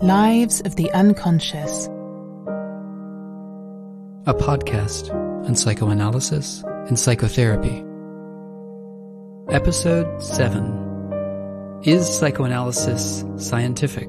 Lives of the Unconscious. A podcast on psychoanalysis and psychotherapy. Episode 7. Is psychoanalysis scientific?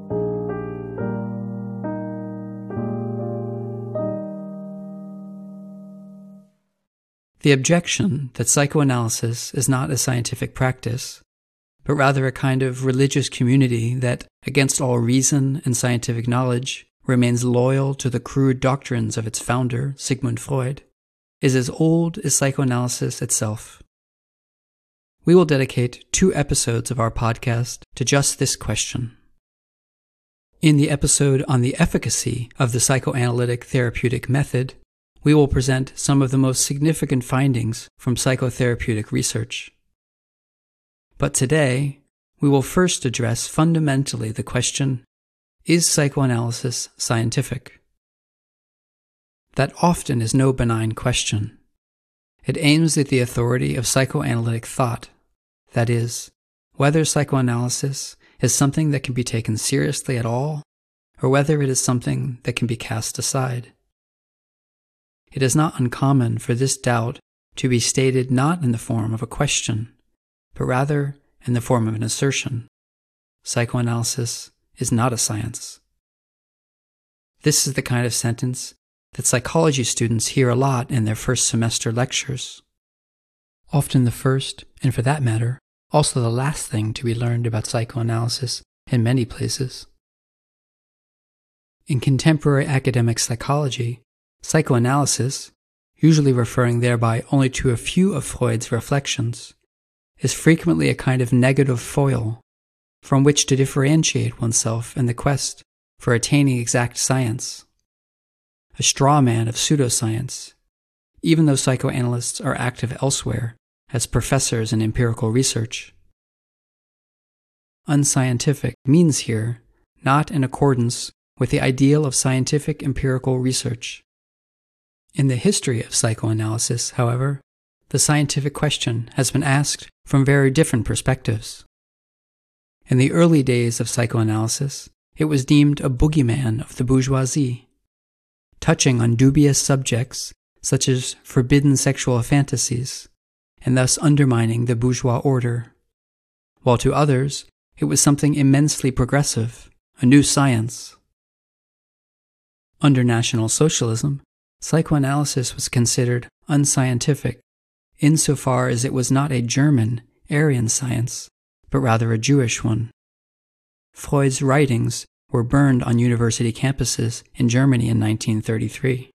The objection that psychoanalysis is not a scientific practice, but rather a kind of religious community that, against all reason and scientific knowledge, remains loyal to the crude doctrines of its founder, Sigmund Freud, is as old as psychoanalysis itself. We will dedicate 2 episodes of our podcast to just this question. In the episode on the efficacy of the psychoanalytic therapeutic method, we will present some of the most significant findings from psychotherapeutic research. But today, we will first address fundamentally the question, is psychoanalysis scientific? That often is no benign question. It aims at the authority of psychoanalytic thought, that is, whether psychoanalysis is something that can be taken seriously at all, or whether it is something that can be cast aside. It is not uncommon for this doubt to be stated not in the form of a question, but rather in the form of an assertion. Psychoanalysis is not a science. This is the kind of sentence that psychology students hear a lot in their first semester lectures. Often the first, and for that matter, also the last thing to be learned about psychoanalysis in many places. In contemporary academic psychology, psychoanalysis, usually referring thereby only to a few of Freud's reflections, is frequently a kind of negative foil from which to differentiate oneself in the quest for attaining exact science, a straw man of pseudoscience, even though psychoanalysts are active elsewhere as professors in empirical research. Unscientific means here not in accordance with the ideal of scientific empirical research. In the history of psychoanalysis, however, the scientific question has been asked from very different perspectives. In the early days of psychoanalysis, it was deemed a boogeyman of the bourgeoisie, touching on dubious subjects such as forbidden sexual fantasies, and thus undermining the bourgeois order, while to others it was something immensely progressive, a new science. Under National Socialism, psychoanalysis was considered unscientific insofar as it was not a German, Aryan science, but rather a Jewish one. Freud's writings were burned on university campuses in Germany in 1933.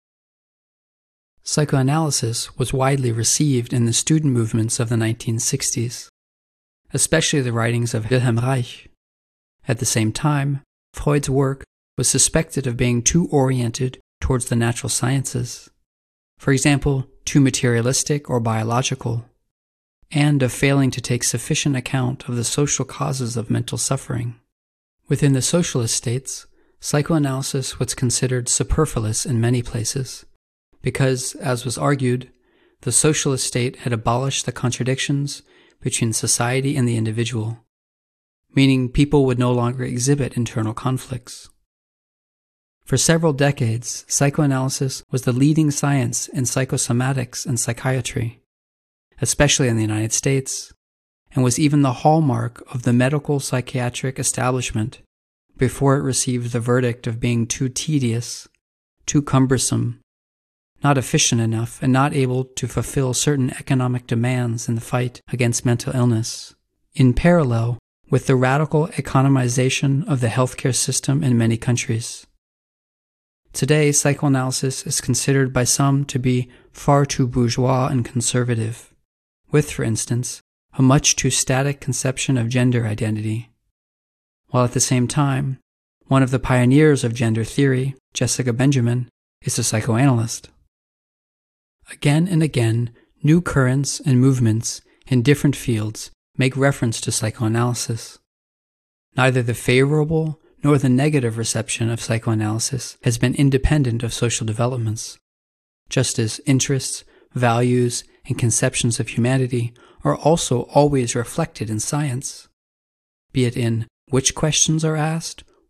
Psychoanalysis was widely received in the student movements of the 1960s, especially the writings of Wilhelm Reich. At the same time, Freud's work was suspected of being too oriented towards the natural sciences, for example, too materialistic or biological, and of failing to take sufficient account of the social causes of mental suffering. Within the socialist states, psychoanalysis was considered superfluous in many places, because, as was argued, the socialist state had abolished the contradictions between society and the individual, meaning people would no longer exhibit internal conflicts. For several decades, psychoanalysis was the leading science in psychosomatics and psychiatry, especially in the United States, and was even the hallmark of the medical psychiatric establishment before it received the verdict of being too tedious, too cumbersome, not efficient enough, and not able to fulfill certain economic demands in the fight against mental illness, in parallel with the radical economization of the healthcare system in many countries. Today, psychoanalysis is considered by some to be far too bourgeois and conservative, with, for instance, a much too static conception of gender identity, while at the same time, one of the pioneers of gender theory, Jessica Benjamin, is a psychoanalyst. Again and again, new currents and movements in different fields make reference to psychoanalysis. Neither the favorable nor the negative reception of psychoanalysis has been independent of social developments, just as interests, values, and conceptions of humanity are also always reflected in science, be it in which questions are asked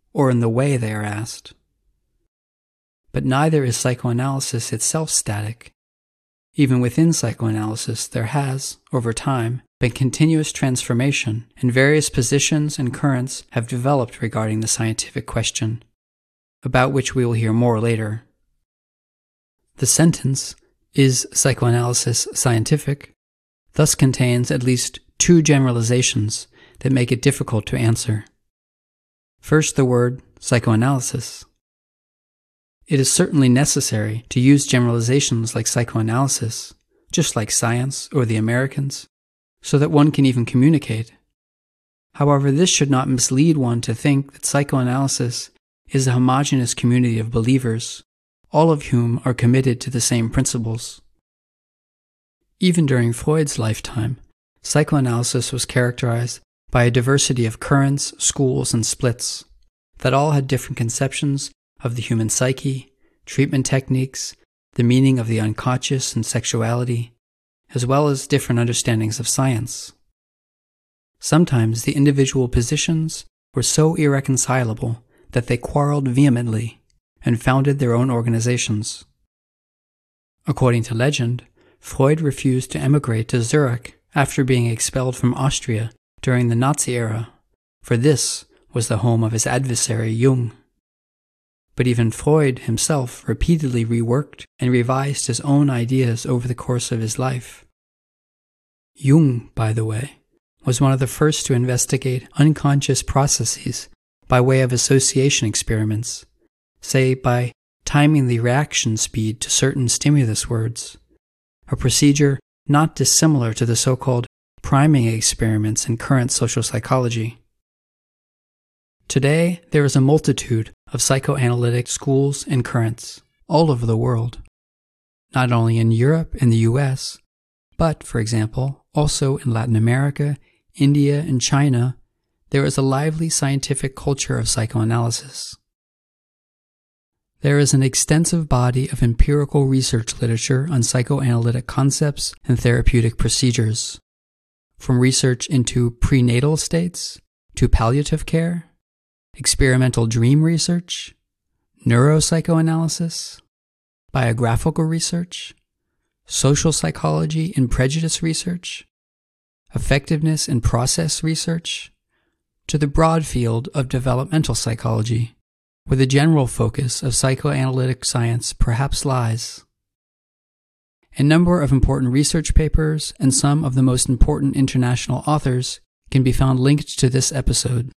or in the way they are asked. But neither is psychoanalysis itself static. Even within psychoanalysis, there has, over time, been continuous transformation, and various positions and currents have developed regarding the scientific question, about which we will hear more later. The sentence, "Is psychoanalysis scientific?" thus contains at least two generalizations that make it difficult to answer. First, the word psychoanalysis. It is certainly necessary to use generalizations like psychoanalysis, just like science or the Americans, so that one can even communicate. However, this should not mislead one to think that psychoanalysis is a homogeneous community of believers, all of whom are committed to the same principles. Even during Freud's lifetime, psychoanalysis was characterized by a diversity of currents, schools, and splits that all had different conceptions of the human psyche, treatment techniques, the meaning of the unconscious and sexuality, as well as different understandings of science. Sometimes the individual positions were so irreconcilable that they quarreled vehemently and founded their own organizations. According to legend, Freud refused to emigrate to Zurich after being expelled from Austria during the Nazi era, for this was the home of his adversary Jung. But even Freud himself repeatedly reworked and revised his own ideas over the course of his life. Jung, by the way, was one of the first to investigate unconscious processes by way of association experiments, say by timing the reaction speed to certain stimulus words, a procedure not dissimilar to the so-called priming experiments in current social psychology. Today, there is a multitude of psychoanalytic schools and currents all over the world, not only in Europe and the US, but, for example, also in Latin America, India, and China. There is a lively scientific culture of psychoanalysis. There is an extensive body of empirical research literature on psychoanalytic concepts and therapeutic procedures, from research into prenatal states to palliative care, experimental dream research, neuropsychoanalysis, biographical research, social psychology and prejudice research, effectiveness and process research, to the broad field of developmental psychology, where the general focus of psychoanalytic science perhaps lies. A number of important research papers and some of the most important international authors can be found linked to this episode.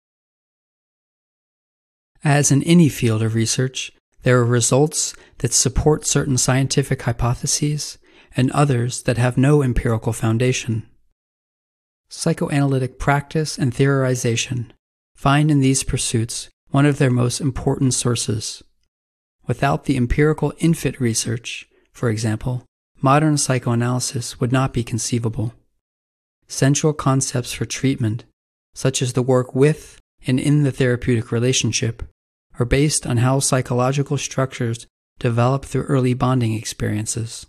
As in any field of research, there are results that support certain scientific hypotheses and others that have no empirical foundation. Psychoanalytic practice and theorization find in these pursuits one of their most important sources. Without the empirical infant research, for example, modern psychoanalysis would not be conceivable. Central concepts for treatment, such as the work with and in the therapeutic relationship, are based on how psychological structures develop through early bonding experiences.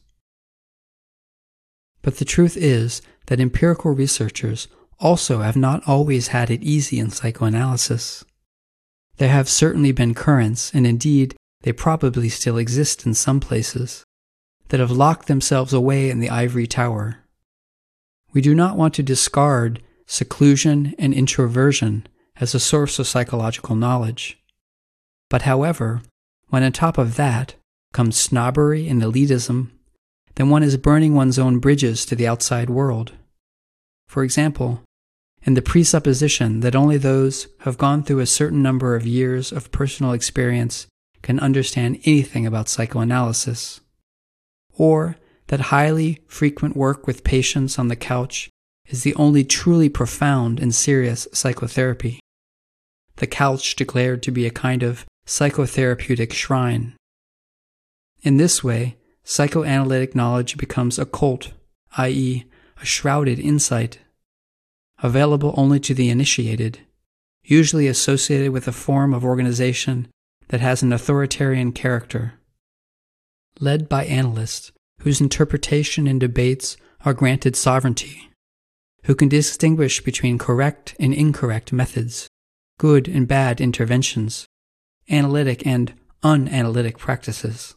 But the truth is that empirical researchers also have not always had it easy in psychoanalysis. There have certainly been currents, and indeed they probably still exist in some places, that have locked themselves away in the ivory tower. We do not want to discard seclusion and introversion as a source of psychological knowledge. But however, when on top of that comes snobbery and elitism, then one is burning one's own bridges to the outside world. For example, in the presupposition that only those who have gone through a certain number of years of personal experience can understand anything about psychoanalysis, or that highly frequent work with patients on the couch is the only truly profound and serious psychotherapy. The couch declared to be a kind of psychotherapeutic shrine. In this way, psychoanalytic knowledge becomes occult, i.e., a shrouded insight, available only to the initiated, usually associated with a form of organization that has an authoritarian character, led by analysts whose interpretation and debates are granted sovereignty, who can distinguish between correct and incorrect methods, good and bad interventions, analytic and unanalytic practices.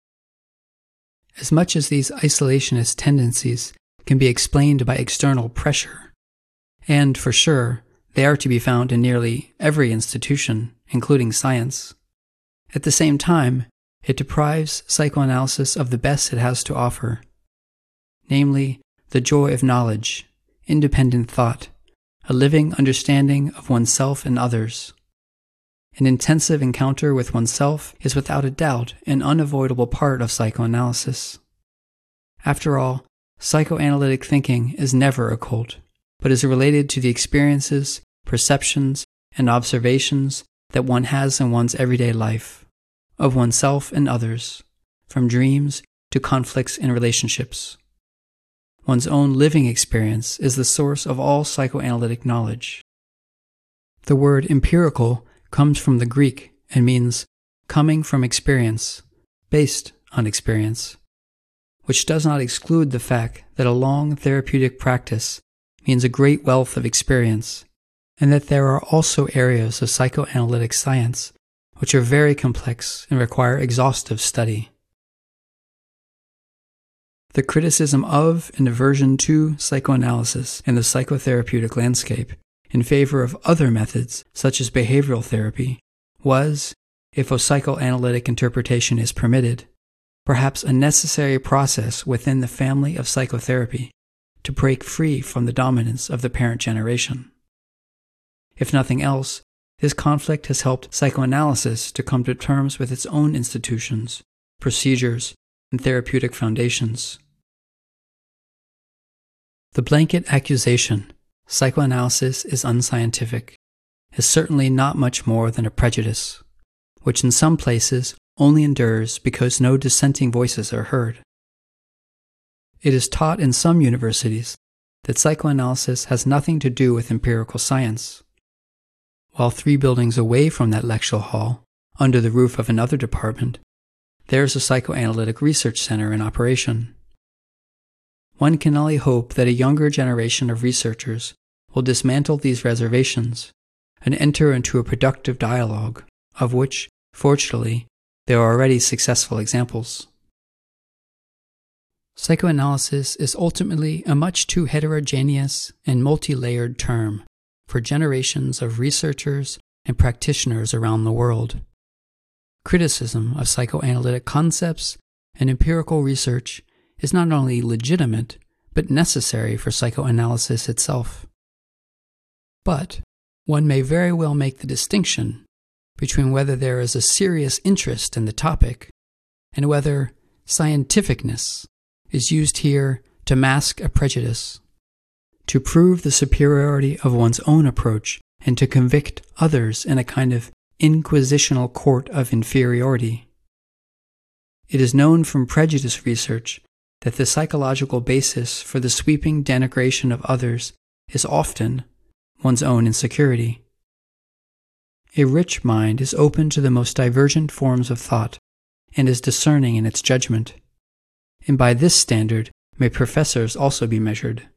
As much as these isolationist tendencies can be explained by external pressure, and for sure, they are to be found in nearly every institution, including science, at the same time, it deprives psychoanalysis of the best it has to offer, namely, the joy of knowledge, independent thought, a living understanding of oneself and others. An intensive encounter with oneself is without a doubt an unavoidable part of psychoanalysis. After all, psychoanalytic thinking is never occult, but is related to the experiences, perceptions, and observations that one has in one's everyday life, of oneself and others, from dreams to conflicts in relationships. One's own living experience is the source of all psychoanalytic knowledge. The word empirical comes from the Greek and means coming from experience, based on experience, which does not exclude the fact that a long therapeutic practice means a great wealth of experience, and that there are also areas of psychoanalytic science which are very complex and require exhaustive study. The criticism of and aversion to psychoanalysis in the psychotherapeutic landscape in favor of other methods, such as behavioral therapy, was, if a psychoanalytic interpretation is permitted, perhaps a necessary process within the family of psychotherapy to break free from the dominance of the parent generation. If nothing else, this conflict has helped psychoanalysis to come to terms with its own institutions, procedures, and therapeutic foundations. The blanket accusation, psychoanalysis is unscientific, is certainly not much more than a prejudice, which in some places only endures because no dissenting voices are heard. It is taught in some universities that psychoanalysis has nothing to do with empirical science, while 3 buildings away from that lecture hall, under the roof of another department, there is a psychoanalytic research center in operation. One can only hope that a younger generation of researchers will dismantle these reservations and enter into a productive dialogue, of which, fortunately, there are already successful examples. Psychoanalysis is ultimately a much too heterogeneous and multi-layered term for generations of researchers and practitioners around the world. Criticism of psychoanalytic concepts and empirical research is not only legitimate, but necessary for psychoanalysis itself. But one may very well make the distinction between whether there is a serious interest in the topic and whether scientificness is used here to mask a prejudice, to prove the superiority of one's own approach and to convict others in a kind of inquisitional court of inferiority. It is known from prejudice research that the psychological basis for the sweeping denigration of others is often one's own insecurity. A rich mind is open to the most divergent forms of thought and is discerning in its judgment, and by this standard may professors also be measured.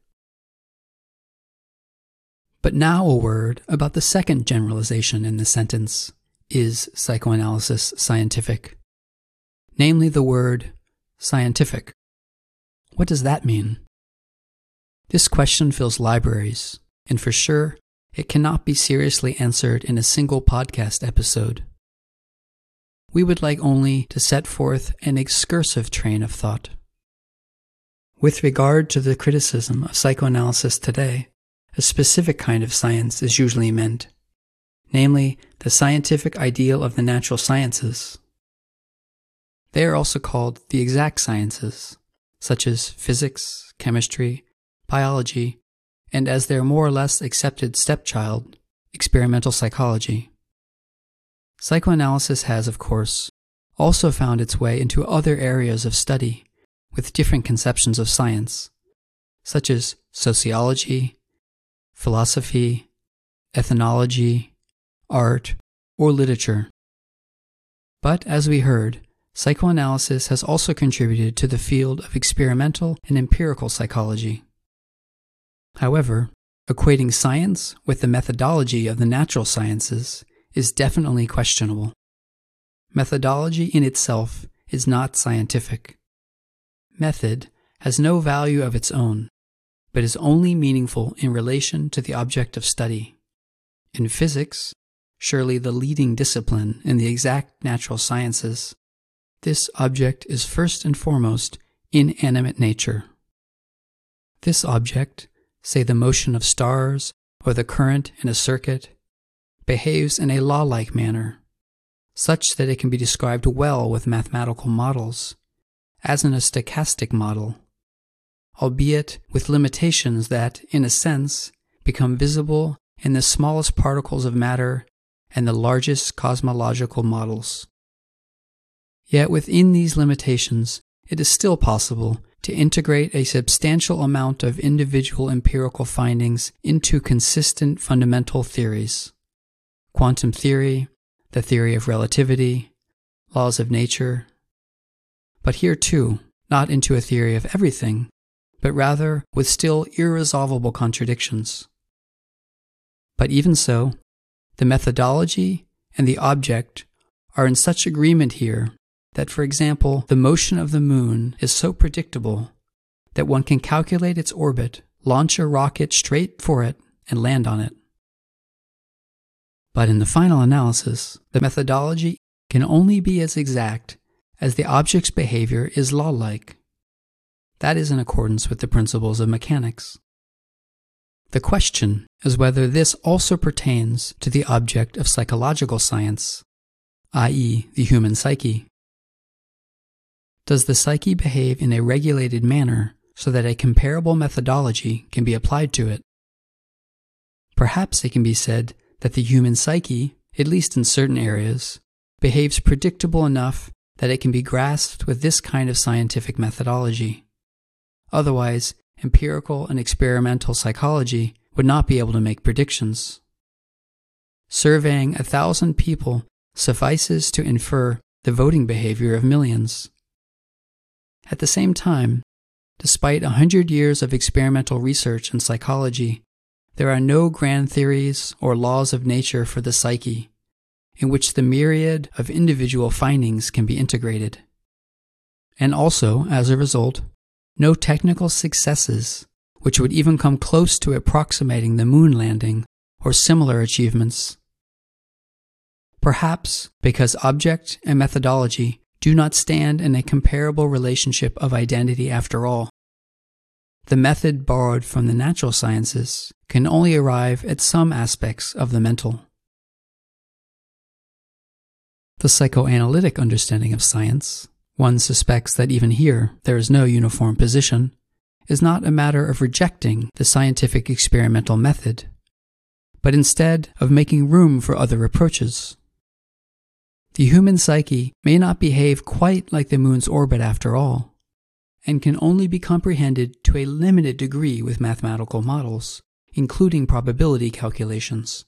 But now a word about the second generalization in the sentence, is psychoanalysis scientific? Namely the word scientific. What does that mean? This question fills libraries, and for sure, it cannot be seriously answered in a single podcast episode. We would like only to set forth an excursive train of thought. With regard to the criticism of psychoanalysis today, a specific kind of science is usually meant, namely the scientific ideal of the natural sciences. They are also called the exact sciences, such as physics, chemistry, biology, and as their more or less accepted stepchild, experimental psychology. Psychoanalysis has, of course, also found its way into other areas of study with different conceptions of science, such as sociology, philosophy, ethnology, art, or literature. But as we heard, psychoanalysis has also contributed to the field of experimental and empirical psychology. However, equating science with the methodology of the natural sciences is definitely questionable. methodology in itself is not scientific. Method has no value of its own, but is only meaningful in relation to the object of study. In physics, surely the leading discipline in the exact natural sciences, this object is first and foremost inanimate nature. This object, say the motion of stars or the current in a circuit, behaves in a law-like manner, such that it can be described well with mathematical models, as in a stochastic model, albeit with limitations that, in a sense, become visible in the smallest particles of matter and the largest cosmological models. Yet within these limitations, it is still possible to integrate a substantial amount of individual empirical findings into consistent fundamental theories. Quantum theory, the theory of relativity, laws of nature. But here too, not into a theory of everything, but rather with still irresolvable contradictions. But even so, the methodology and the object are in such agreement here that, for example, the motion of the moon is so predictable that one can calculate its orbit, launch a rocket straight for it, and land on it. But in the final analysis, the methodology can only be as exact as the object's behavior is law-like. That is in accordance with the principles of mechanics. The question is whether this also pertains to the object of psychological science, i.e., the human psyche. Does the psyche behave in a regulated manner so that a comparable methodology can be applied to it? Perhaps it can be said that the human psyche, at least in certain areas, behaves predictable enough that it can be grasped with this kind of scientific methodology. Otherwise, empirical and experimental psychology would not be able to make predictions. Surveying 1,000 people suffices to infer the voting behavior of millions. At the same time, despite 100 years of experimental research in psychology, there are no grand theories or laws of nature for the psyche, in which the myriad of individual findings can be integrated. And also, as a result, no technical successes which would even come close to approximating the moon landing or similar achievements. Perhaps because object and methodology do not stand in a comparable relationship of identity after all. The method borrowed from the natural sciences can only arrive at some aspects of the mental. The psychoanalytic understanding of science, one suspects that even here there is no uniform position, is not a matter of rejecting the scientific experimental method, but instead of making room for other approaches. The human psyche may not behave quite like the moon's orbit after all, and can only be comprehended to a limited degree with mathematical models, including probability calculations.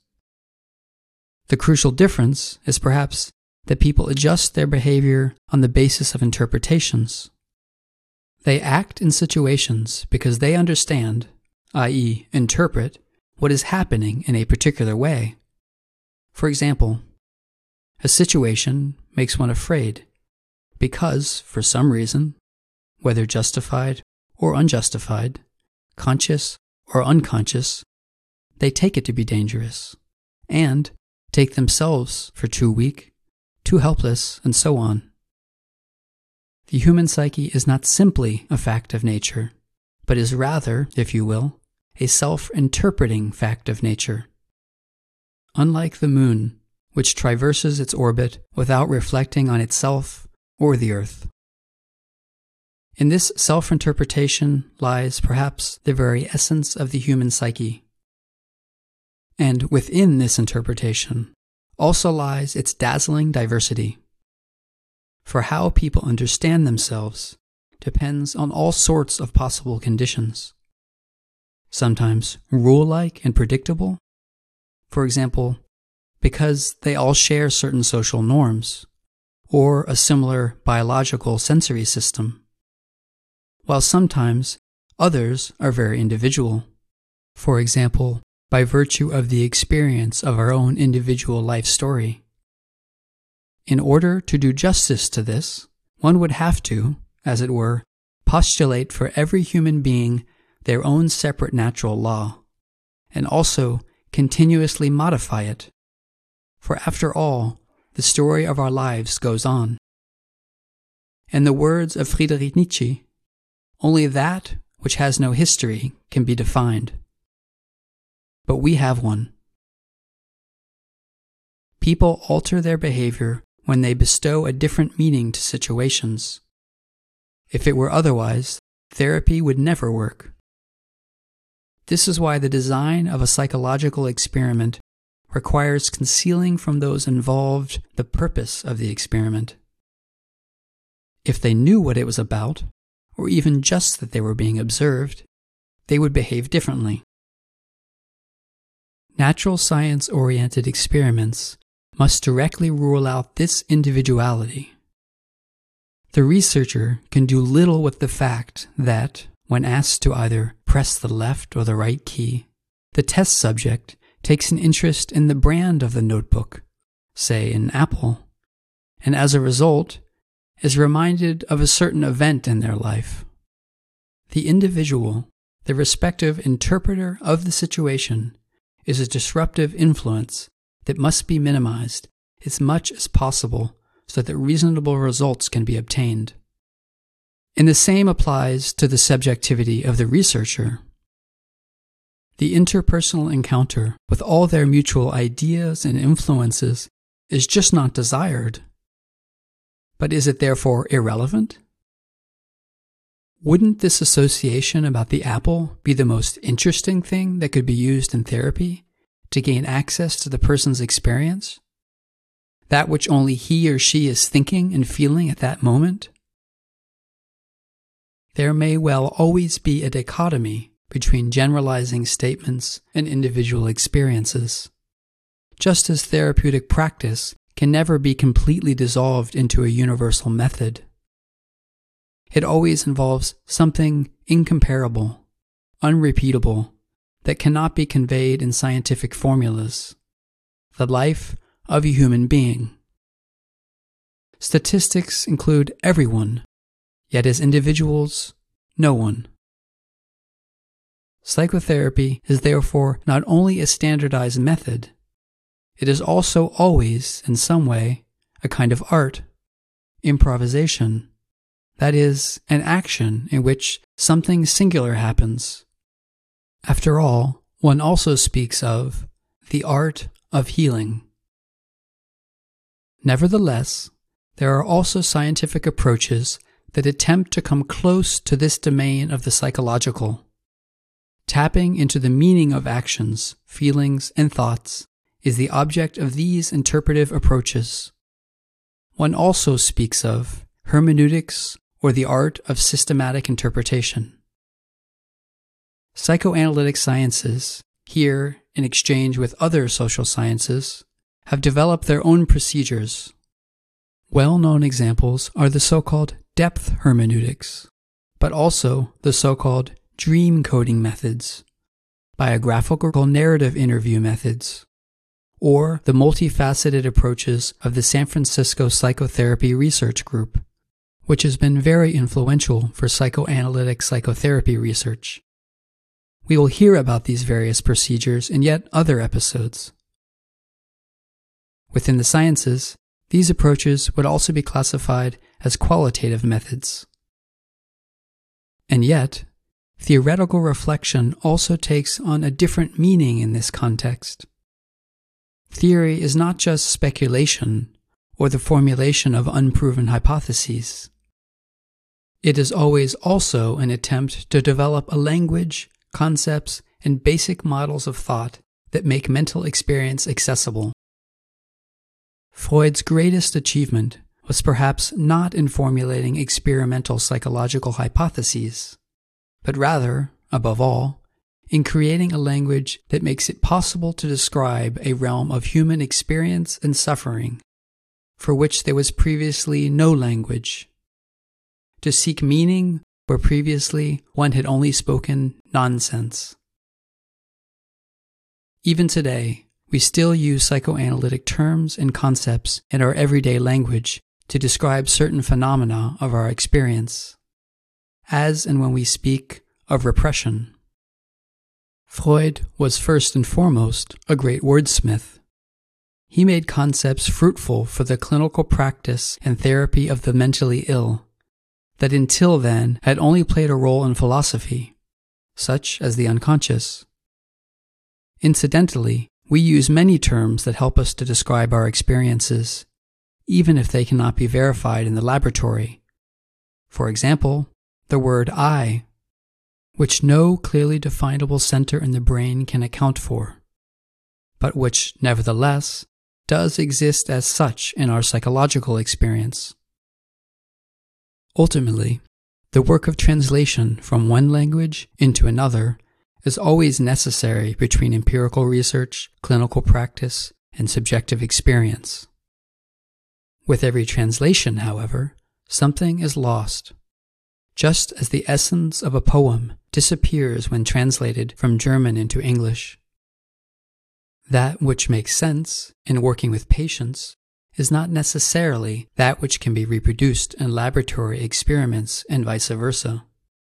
The crucial difference is perhaps that people adjust their behavior on the basis of interpretations. They act in situations because they understand, i.e., interpret, what is happening in a particular way. For example, a situation makes one afraid because, for some reason, whether justified or unjustified, conscious or unconscious, they take it to be dangerous, and take themselves for too weak, too helpless, and so on. The human psyche is not simply a fact of nature, but is rather, if you will, a self-interpreting fact of nature. Unlike the moon, which traverses its orbit without reflecting on itself or the earth. In this self-interpretation lies perhaps the very essence of the human psyche. And within this interpretation also lies its dazzling diversity. For how people understand themselves depends on all sorts of possible conditions. Sometimes rule-like and predictable, for example, because they all share certain social norms, or a similar biological sensory system, while sometimes others are very individual, for example, by virtue of the experience of our own individual life story. in order to do justice to this, one would have to, as it were, postulate for every human being their own separate natural law, and also continuously modify it. For after all, the story of our lives goes on. In the words of Friedrich Nietzsche, only that which has no history can be defined. But we have one. People alter their behavior when they bestow a different meaning to situations. If it were otherwise, therapy would never work. This is why the design of a psychological experiment requires concealing from those involved the purpose of the experiment. If they knew what it was about, or even just that they were being observed, they would behave differently. Natural science-oriented experiments must directly rule out this individuality. The researcher can do little with the fact that, when asked to either press the left or the right key, the test subject takes an interest in the brand of the notebook, say an Apple, and as a result, is reminded of a certain event in their life. The individual, the respective interpreter of the situation, is a disruptive influence that must be minimized as much as possible so that reasonable results can be obtained. And the same applies to the subjectivity of the researcher. The interpersonal encounter with all their mutual ideas and influences is just not desired. But is it therefore irrelevant? Wouldn't this association about the apple be the most interesting thing that could be used in therapy to gain access to the person's experience? That which only he or she is thinking and feeling at that moment? There may well always be a dichotomy between generalizing statements and individual experiences, just as therapeutic practice can never be completely dissolved into a universal method. It always involves something incomparable, unrepeatable, that cannot be conveyed in scientific formulas: the life of a human being. Statistics include everyone, yet as individuals, no one. Psychotherapy is therefore not only a standardized method, it is also always, in some way, a kind of art, improvisation, that is, an action in which something singular happens. After all, one also speaks of the art of healing. Nevertheless, there are also scientific approaches that attempt to come close to this domain of the psychological. Tapping into the meaning of actions, feelings, and thoughts is the object of these interpretive approaches. One also speaks of hermeneutics, or the art of systematic interpretation. Psychoanalytic sciences, here in exchange with other social sciences, have developed their own procedures. Well-known examples are the so-called depth hermeneutics, but also the so-called dream coding methods, biographical narrative interview methods, or the multifaceted approaches of the San Francisco Psychotherapy Research Group, which has been very influential for psychoanalytic psychotherapy research. We will hear about these various procedures in yet other episodes. Within the sciences, these approaches would also be classified as qualitative methods. And yet, theoretical reflection also takes on a different meaning in this context. Theory is not just speculation or the formulation of unproven hypotheses. It is always also an attempt to develop a language, concepts, and basic models of thought that make mental experience accessible. Freud's greatest achievement was perhaps not in formulating experimental psychological hypotheses, but rather, above all, in creating a language that makes it possible to describe a realm of human experience and suffering, for which there was previously no language, to seek meaning where previously one had only spoken nonsense. Even today, we still use psychoanalytic terms and concepts in our everyday language to describe certain phenomena of our experience, as and when we speak of repression. Freud was first and foremost a great wordsmith. He made concepts fruitful for the clinical practice and therapy of the mentally ill that until then had only played a role in philosophy, such as the unconscious. Incidentally, we use many terms that help us to describe our experiences, even if they cannot be verified in the laboratory. For example, the word I, which no clearly definable center in the brain can account for, but which, nevertheless, does exist as such in our psychological experience. Ultimately, the work of translation from one language into another is always necessary between empirical research, clinical practice, and subjective experience. With every translation, however, something is lost, just as the essence of a poem disappears when translated from German into English. That which makes sense in working with patients is not necessarily that which can be reproduced in laboratory experiments and vice versa.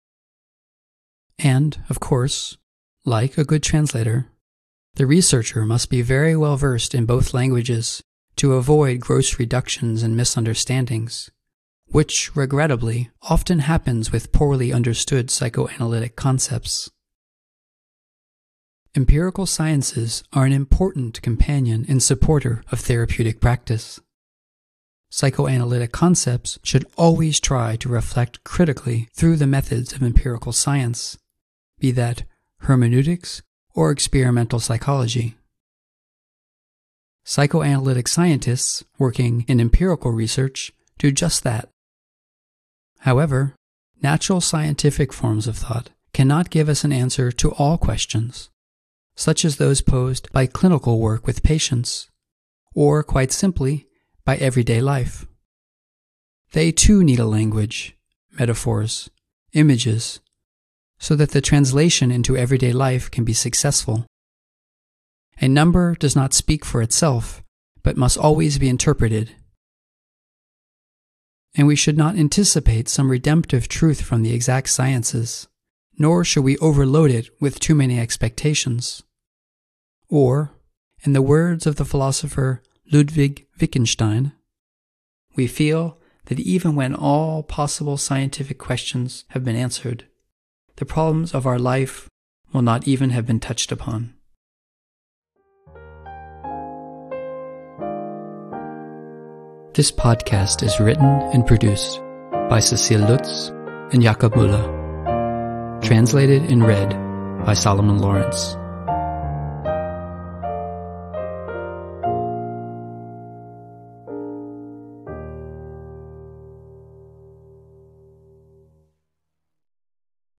And, of course, like a good translator, the researcher must be very well versed in both languages to avoid gross reductions and misunderstandings, which, regrettably, often happens with poorly understood psychoanalytic concepts. Empirical sciences are an important companion and supporter of therapeutic practice. Psychoanalytic concepts should always try to reflect critically through the methods of empirical science, be that hermeneutics or experimental psychology. Psychoanalytic scientists working in empirical research do just that. However, natural scientific forms of thought cannot give us an answer to all questions, such as those posed by clinical work with patients, or quite simply, by everyday life. They too need a language, metaphors, images, so that the translation into everyday life can be successful. A number does not speak for itself, but must always be interpreted. And we should not anticipate some redemptive truth from the exact sciences, nor should we overload it with too many expectations. Or, in the words of the philosopher Ludwig Wittgenstein, we feel that even when all possible scientific questions have been answered, the problems of our life will not even have been touched upon. This podcast is written and produced by Cecile Lutz and Jakob Müller. Translated and read by Solomon Lawrence.